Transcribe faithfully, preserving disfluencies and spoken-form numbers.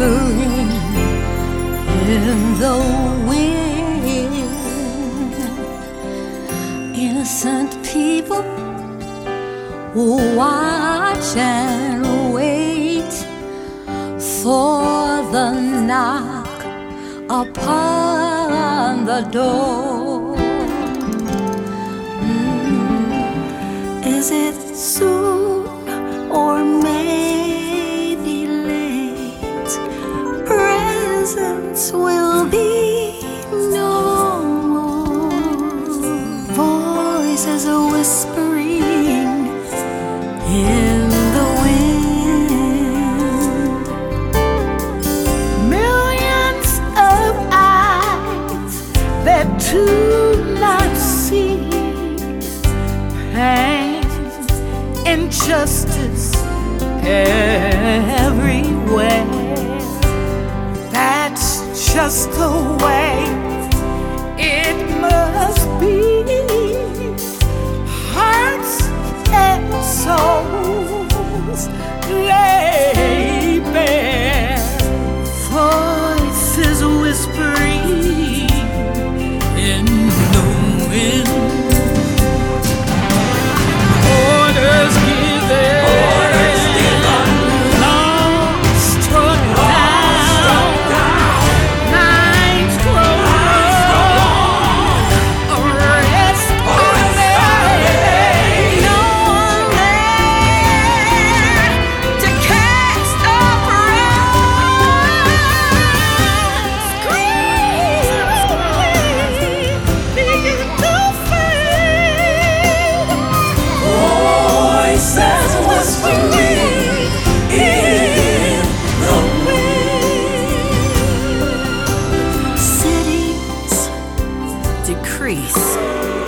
whispering in the wind. Innocent people watch and wait for the knock upon the door. Mm. Is it soon or maybe late? Presents will be no more. Voices are whispering in the wind. Millions of eyes that do not see pain, injustice everywhere. That's just the way it must be. Hearts and souls lay bare. Voices whispering in the wind. Orders given. Orders given. Long struck down. Nights grow long. Arrest are made. No one there to cast a prize. Screams begin to fade. Voices whispering in the wind. Cities decrease.